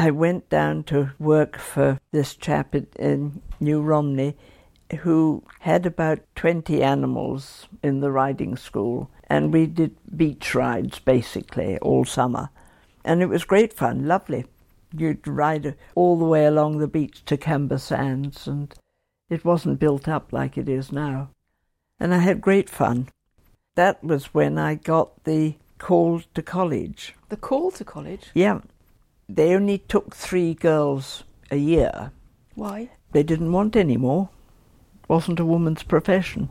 I went down to work for this chap in New Romney who had about 20 animals in the riding school, and we did beach rides basically all summer. And it was great fun, lovely. You'd ride all the way along the beach to Camber Sands, and it wasn't built up like it is now. And I had great fun. That was when I got the call to college. The call to college? Yeah. They only took 3 girls a year. Why? They didn't want any more. It wasn't a woman's profession.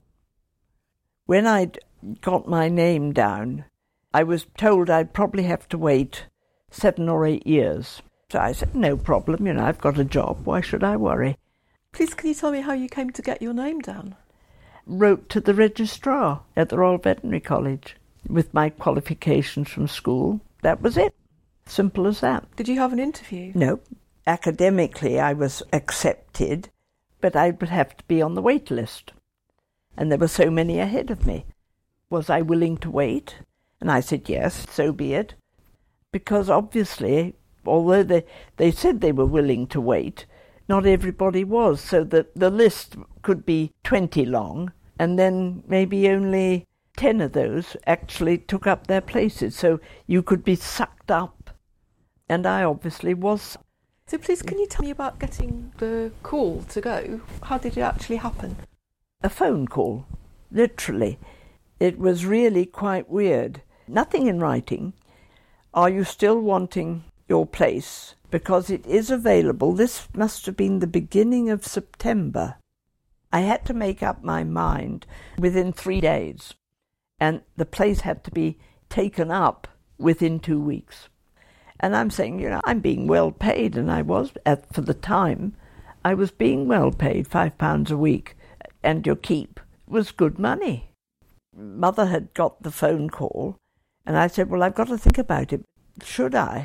When I'd got my name down, I was told I'd probably have to wait 7 or 8 years. So I said, no problem, I've got a job. Why should I worry? Please, can you tell me how you came to get your name down? Wrote to the registrar at the Royal Veterinary College with my qualifications from school. That was it. Simple as that. Did you have an interview? No. Academically, I was accepted, but I would have to be on the wait list. And there were so many ahead of me. Was I willing to wait? And I said, yes, so be it. Because obviously, although they said they were willing to wait, not everybody was, so that the list could be 20 long, and then maybe only 10 of those actually took up their places, so you could be sucked up. And I obviously was. So please, can you tell me about getting the call to go? How did it actually happen? A phone call, literally. It was really quite weird. Nothing in writing. Are you still wanting your place? Because it is available. This must have been the beginning of September. I had to make up my mind within 3 days. And the place had to be taken up within 2 weeks. And I'm saying, I'm being well paid, and I was, for the time, I was being well paid, £5 a week, and your keep was good money. Mother had got the phone call, and I said, well, I've got to think about it. Should I?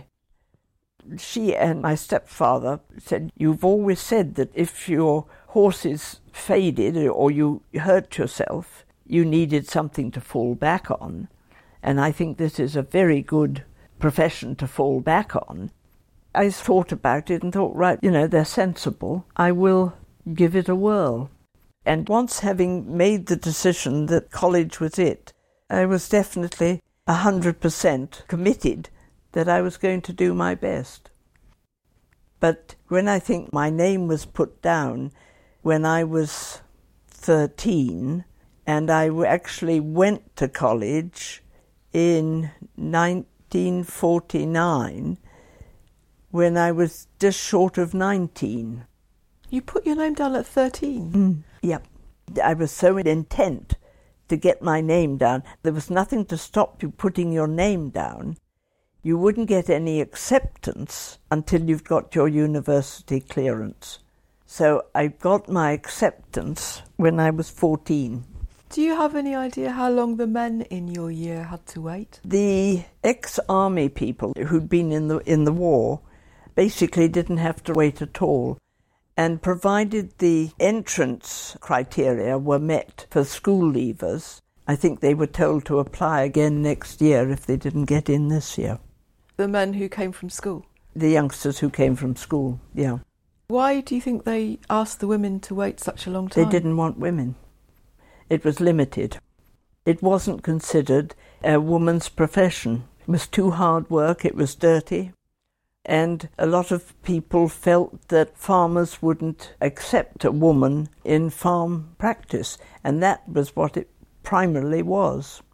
She and my stepfather said, you've always said that if your horses faded or you hurt yourself, you needed something to fall back on. And I think this is a very good profession to fall back on. I thought about it and thought, right, they're sensible. I will give it a whirl. And once having made the decision that college was it, I was definitely 100% committed that I was going to do my best. But when I think my name was put down when I was 13, and I actually went to college in 1949 when I was just short of 19. You put your name down at 13? Yep. I was so intent to get my name down. There was nothing to stop you putting your name down. You wouldn't get any acceptance until you've got your university clearance. So I got my acceptance when I was 14. Do you have any idea how long the men in your year had to wait? The ex-army people who'd been in the war basically didn't have to wait at all. And provided the entrance criteria were met for school leavers, I think they were told to apply again next year if they didn't get in this year. The men who came from school? The youngsters who came from school, yeah. Why do you think they asked the women to wait such a long time? They didn't want women. It was limited. It wasn't considered a woman's profession. It was too hard work, it was dirty. And a lot of people felt that farmers wouldn't accept a woman in farm practice, and that was what it primarily was.